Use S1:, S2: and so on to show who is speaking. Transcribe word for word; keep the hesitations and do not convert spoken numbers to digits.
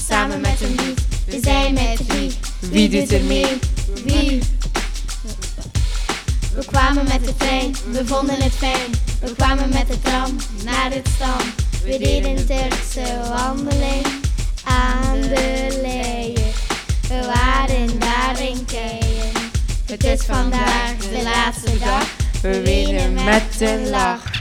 S1: samen met een lied. We zijn met drie. Wie doet er mee? Wie? We kwamen met de trein, we vonden het fijn. We kwamen met de tram naar het strand. We deden een Turkse wandeling aan de leien. We waren daar in Keien. Het is vandaag de laatste dag. We winnen met een lach.